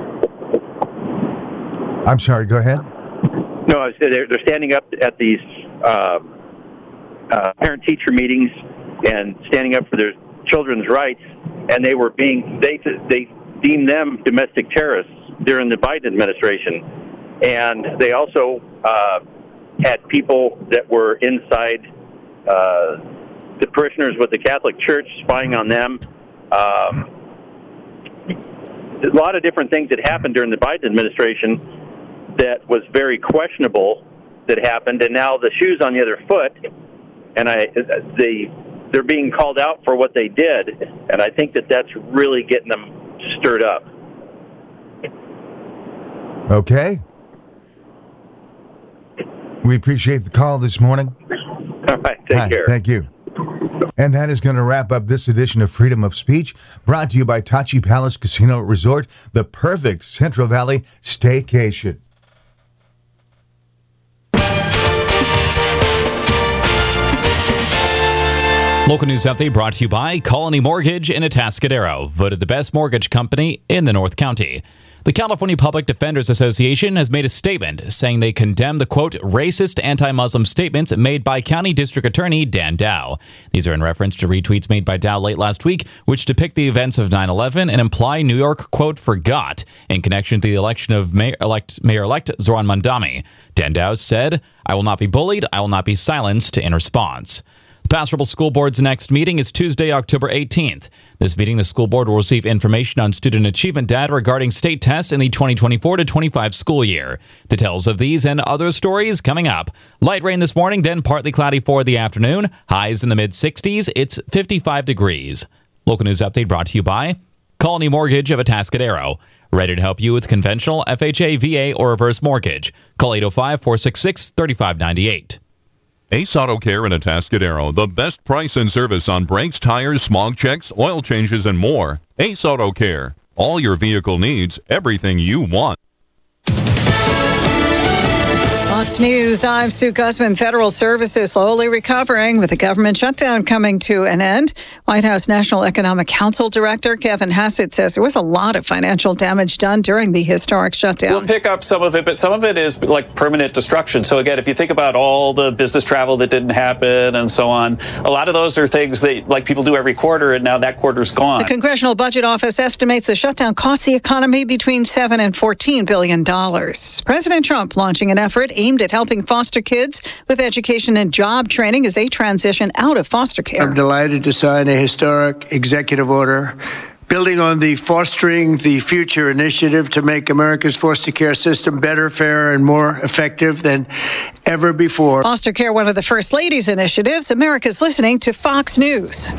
I'm sorry, go ahead. No, they're, they're standing up at these uh, uh, parent-teacher meetings and standing up for their children's rights, and they were being... They, they deemed them domestic terrorists during the Biden administration. And they also... Uh, had people that were inside uh, the parishioners with the Catholic Church spying on them. Um, a lot of different things that happened during the Biden administration that was very questionable that happened, and now the shoe's on the other foot, and I they they're being called out for what they did, and I think that that's really getting them stirred up. Okay. We appreciate the call this morning. All right, take Hi, care. Thank you. And that is going to wrap up this edition of Freedom of Speech, brought to you by Tachi Palace Casino Resort, the perfect Central Valley staycation. Local news update brought to you by Colony Mortgage in Atascadero, voted the best mortgage company in the North County. The California Public Defenders Association has made a statement saying they condemn the, quote, racist anti-Muslim statements made by County District Attorney Dan Dow. These are in reference to retweets made by Dow late last week, which depict the events of nine eleven and imply New York, quote, forgot in connection to the election of Mayor-elect, Mayor-elect Zoran Mandami. Dan Dow said, I will not be bullied. I will not be silenced in response. The Paso Robles School Board's next meeting is Tuesday, October eighteenth. This meeting, the school board will receive information on student achievement data regarding state tests in the twenty twenty-four to twenty-five school year. Details of these and other stories coming up. Light rain this morning, then partly cloudy for the afternoon. Highs in the mid sixties. It's fifty-five degrees. Local news update brought to you by Colony Mortgage of Atascadero. Ready to help you with conventional, F H A, V A, or reverse mortgage. Call eight oh five, four six six, three five nine eight. Ace Auto Care in Atascadero, the best price and service on brakes, tires, smog checks, oil changes, and more. Ace Auto Care. All your vehicle needs, everything you want. Fox News, I'm Sue Guzman. Federal services slowly recovering with the government shutdown coming to an end. White House National Economic Council Director Kevin Hassett says there was a lot of financial damage done during the historic shutdown. We'll pick up some of it, but some of it is like permanent destruction. So again, if you think about all the business travel that didn't happen and so on, a lot of those are things that like people do every quarter, and now that quarter's gone. The Congressional Budget Office estimates the shutdown cost the economy between seven and fourteen billion dollars. President Trump launching an effort aimed at helping foster kids with education and job training as they transition out of foster care. I'm delighted to sign a historic executive order building on the Fostering the Future initiative to make America's foster care system better, fairer, and more effective than ever before. Foster care, one of the First Lady's initiatives. America's listening to Fox News.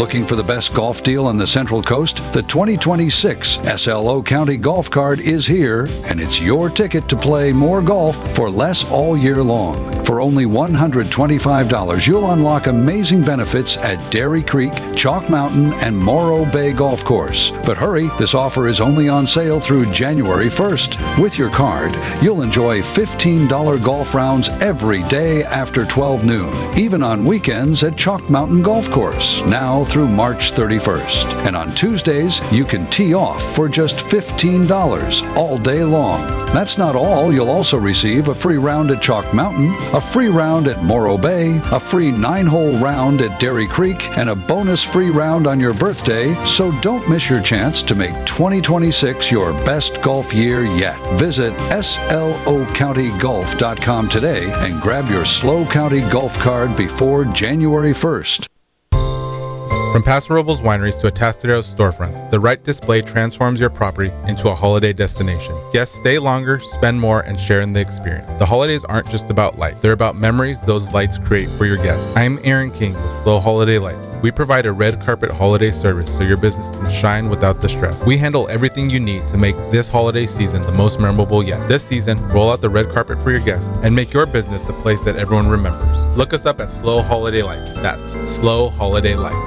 Looking for the best golf deal on the Central Coast? The twenty twenty-six S L O County Golf Card is here, and it's your ticket to play more golf for less all year long. For only one hundred twenty-five dollars, you'll unlock amazing benefits at Dairy Creek, Chalk Mountain, and Morro Bay Golf Course. But hurry, this offer is only on sale through January first. With your card, you'll enjoy fifteen dollars golf rounds every day after twelve noon, even on weekends at Chalk Mountain Golf Course, now through March thirty-first. And on Tuesdays, you can tee off for just fifteen dollars all day long. That's not all. You'll also receive a free round at Chalk Mountain, a free round at Morro Bay, a free nine-hole round at Dairy Creek, and a bonus free round on your birthday, so don't miss your chance to make twenty twenty-six your best golf year yet. Visit S L O county golf dot com today and grab your SLO County Golf Card before January first. From Paso Robles wineries to Atastadero's storefronts, the right display transforms your property into a holiday destination. Guests stay longer, spend more, and share in the experience. The holidays aren't just about light. They're about memories those lights create for your guests. I'm Aaron King with SLO Holiday Lights. We provide a red carpet holiday service so your business can shine without the stress. We handle everything you need to make this holiday season the most memorable yet. This season, roll out the red carpet for your guests and make your business the place that everyone remembers. Look us up at SLO Holiday Lights. That's SLO Holiday Lights.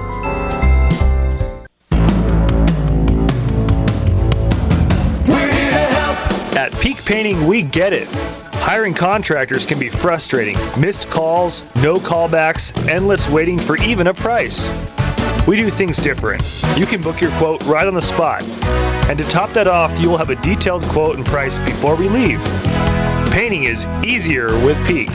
At Peak Painting, we get it. Hiring contractors can be frustrating. Missed calls, no callbacks, endless waiting for even a price. We do things different. You can book your quote right on the spot. And to top that off, you will have a detailed quote and price before we leave. Painting is easier with Peak.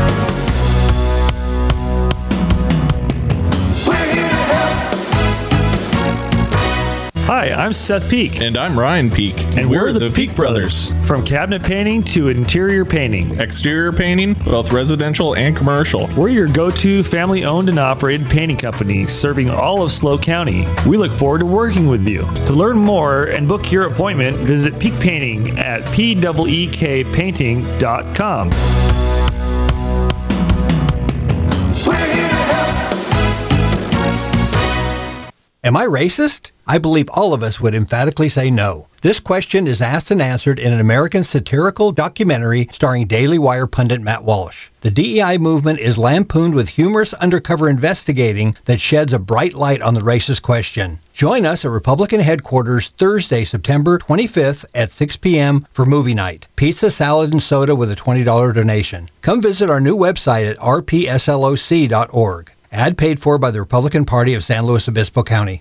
Hi, I'm Seth Peak. And I'm Ryan Peak. And, and we're, we're the, the Peak Brothers. From cabinet painting to interior painting. Exterior painting, both residential and commercial. We're your go-to family-owned and operated painting company serving all of SLO County. We look forward to working with you. To learn more and book your appointment, visit Peak Painting at P E E K painting dot com. Am I racist? I believe all of us would emphatically say no. This question is asked and answered in an American satirical documentary starring Daily Wire pundit Matt Walsh. The D E I movement is lampooned with humorous undercover investigating that sheds a bright light on the racist question. Join us at Republican headquarters Thursday, September twenty-fifth at six p.m. for movie night. Pizza, salad, and soda with a twenty dollars donation. Come visit our new website at r p s l o c dot org. Ad paid for by the Republican Party of San Luis Obispo County.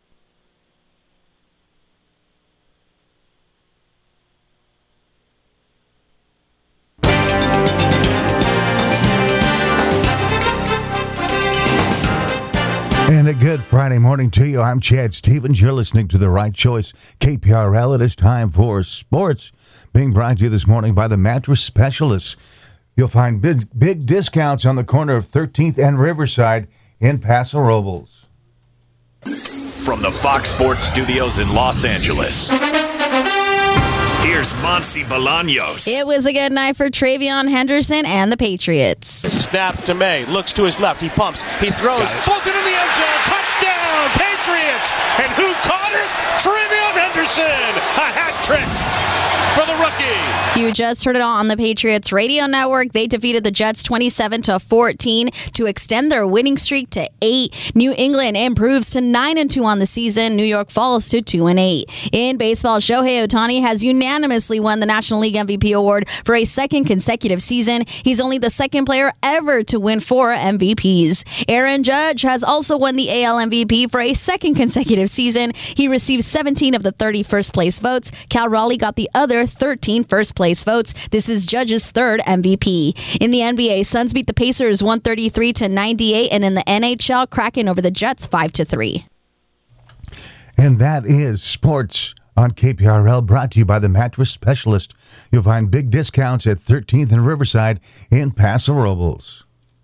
And a good Friday morning to you. I'm Chad Stevens. You're listening to The Right Choice, K P R L. It is time for sports, being brought to you this morning by the Mattress Specialists. You'll find big, big discounts on the corner of thirteenth and Riverside in Paso Robles. From the Fox Sports Studios in Los Angeles, here's Monty Bolaños. It was a good night for Travion Henderson and the Patriots. Snap to May. Looks to his left. He pumps. He throws. Bolts it in the end zone. Touchdown, Patriots. And who caught it? Travion Henderson. A hat trick for the rookie. You just heard it all on the Patriots radio network. They defeated the Jets twenty-seven to fourteen to extend their winning streak to eight. New England improves to nine and two on the season. New York falls to two and eight. In baseball, Shohei Ohtani has unanimously won the National League M V P award for a second consecutive season. He's only the second player ever to win four M V Ps. Aaron Judge has also won the A L M V P for a second consecutive season. He received seventeen of the thirty first place votes. Cal Raleigh got the other thirteen first place votes. This is Judge's third M V P. In the N B A, Suns beat the Pacers one thirty-three to ninety-eight, and in the N H L, Kraken over the Jets five to three. And that is sports on K P R L, brought to you by the Mattress Specialist. You'll find big discounts at thirteenth and Riverside in Paso Robles.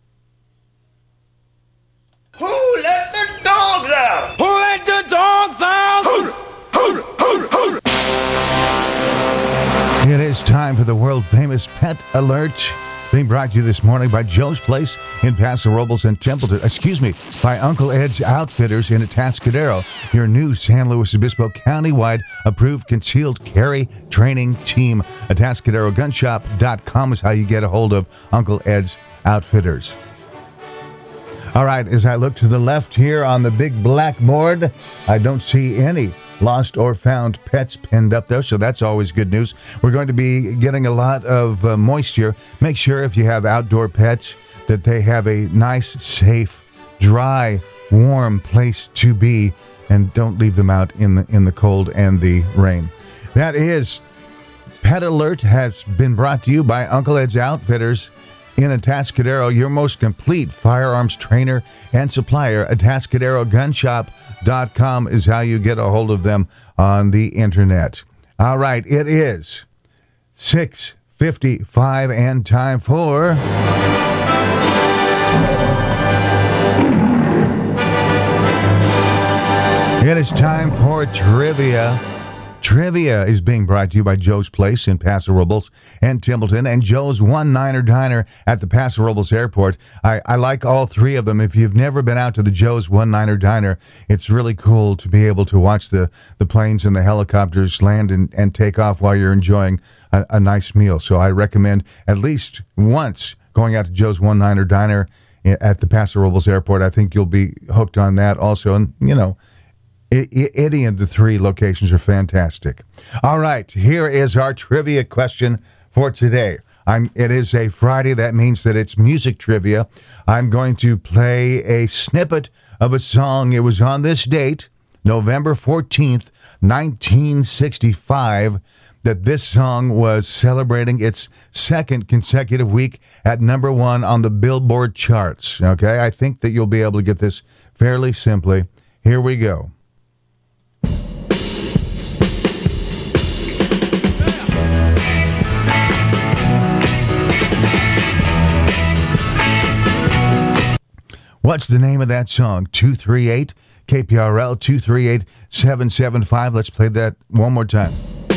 Who let the dogs out? Who let the dogs out? Who, who, who, who. It is time for the world-famous Pet Alert. being brought to you this morning by Joe's Place in Paso Robles and Templeton. Excuse me, by Uncle Ed's Outfitters in Atascadero, your new San Luis Obispo countywide approved concealed carry training team. Atascadero Gun Shop dot com is how you get a hold of Uncle Ed's Outfitters. All right, as I look to the left here on the big blackboard, I don't see any lost or found pets pinned up there, so that's always good news. We're going to be getting a lot of uh, moisture. Make sure if you have outdoor pets that they have a nice, safe, dry, warm place to be, and don't leave them out in the in the cold and the rain. That is Pet Alert has been brought to you by Uncle Ed's Outfitters in Atascadero, your most complete firearms trainer and supplier. Atascadero Gun Shop dot com is how you get a hold of them on the internet. All right, it is six fifty-five and time for... It is time for trivia. Trivia is being brought to you by Joe's Place in Paso Robles and Templeton and Joe's One Niner Diner at the Paso Robles Airport. I, I like all three of them. If you've never been out to the Joe's One Niner Diner, it's really cool to be able to watch the, the planes and the helicopters land and, and take off while you're enjoying a, a nice meal. So I recommend at least once going out to Joe's One Niner Diner at the Paso Robles Airport. I think you'll be hooked on that also. And, you know, any of the three locations are fantastic. All right, here is our trivia question for today. I'm, it is a Friday. That means that it's music trivia. I'm going to play a snippet of a song. It was on this date, November fourteenth, nineteen sixty-five, that this song was celebrating its second consecutive week at number one on the Billboard charts. Okay, I think that you'll be able to get this fairly simply. Here we go. What's the name of that song? two three eight K P R L, two three eight, seven seven five. Let's play that one more time.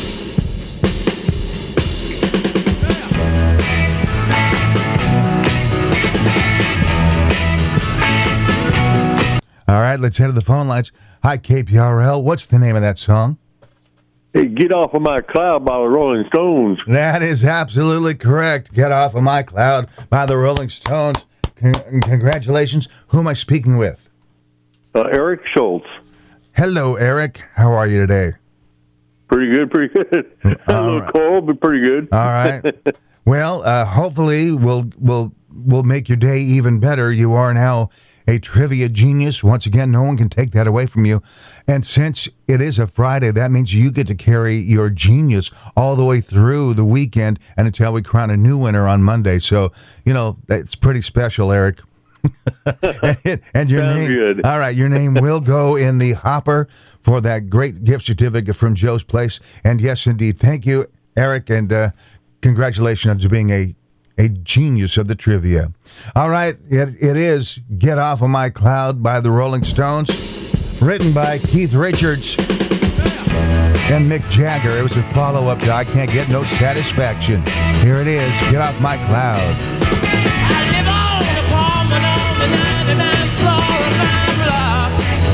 All right, let's head to the phone lines. Hi, K P R L. What's the name of that song? Hey, Get Off of My Cloud by the Rolling Stones. That is absolutely correct. Get Off of My Cloud by the Rolling Stones. Con- congratulations. Who am I speaking with? Uh, Eric Schultz. Hello, Eric. How are you today? Pretty good, pretty good. A little right. cold, but pretty good. All right. Well, uh, hopefully we'll we'll we'll make your day even better. You are now a trivia genius. Once again, no one can take that away from you. And since it is a Friday, that means you get to carry your genius all the way through the weekend and until we crown a new winner on Monday. So, you know, it's pretty special, Eric. and, and your Sounds name, good. All right, your name will go in the hopper for that great gift certificate from Joe's Place. And yes, indeed, thank you, Eric, and uh, congratulations on being a A genius of the trivia. All right, it, it is Get Off of My Cloud by the Rolling Stones, written by Keith Richards and Mick Jagger. It was a follow-up to I Can't Get No Satisfaction. Here it is, Get Off My Cloud. I live on the apartment on the ninety-ninth floor of my block.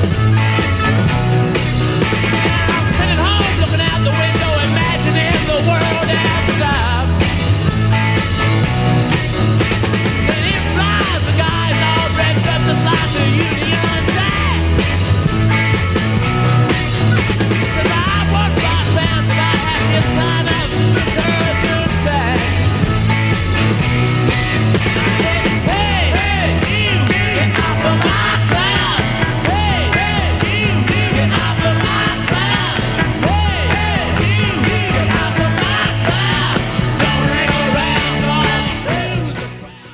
I'm sitting home looking out the window, imagining the world has stopped. Just like the Union Jack. Says I was lost bound, but I had this kind of detergent back. Hey, hey, you, get off of my cloud. Hey, hey, you, get off of my cloud. Hey, hey, you, get off of my cloud. Don't hang around long through the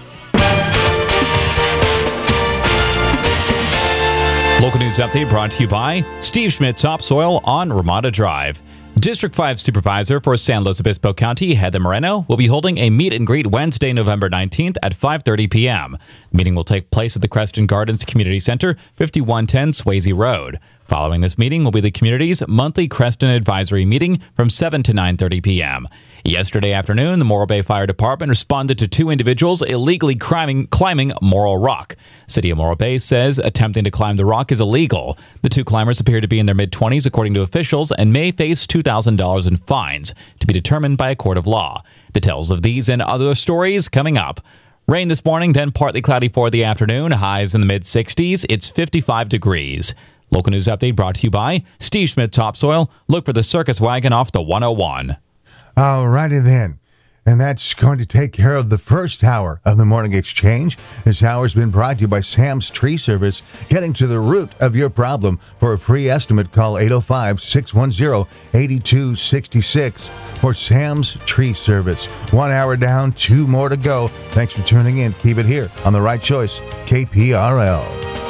Local news update brought to you by Steve Schmidt Topsoil on Ramada Drive. District five Supervisor for San Luis Obispo County, Heather Moreno, will be holding a meet and greet Wednesday, November nineteenth at five thirty p.m. The meeting will take place at the Creston Gardens Community Center, fifty-one ten Swayze Road. Following this meeting will be the community's monthly Creston Advisory meeting from seven to nine thirty p.m. Yesterday afternoon, the Morro Bay Fire Department responded to two individuals illegally climbing, climbing Morro Rock. City of Morro Bay says attempting to climb the rock is illegal. The two climbers appear to be in their mid-twenties, according to officials, and may face two thousand dollars in fines to be determined by a court of law. Details of these and other stories coming up. Rain this morning, then partly cloudy for the afternoon. Highs in the mid-sixties. It's fifty-five degrees. Local news update brought to you by Steve Smith Topsoil. Look for the circus wagon off the one oh one. All righty then. And that's going to take care of the first hour of the Morning Exchange. This hour has been brought to you by Sam's Tree Service. Getting to the root of your problem. For a free estimate, call eight oh five, six one zero, eight two six six for Sam's Tree Service. One hour down, two more to go. Thanks for tuning in. Keep it here on The Right Choice, K P R L.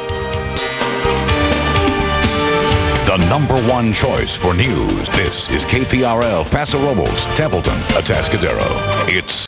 The number one choice for news. This is K P R L, Paso Robles, Templeton, Atascadero. It's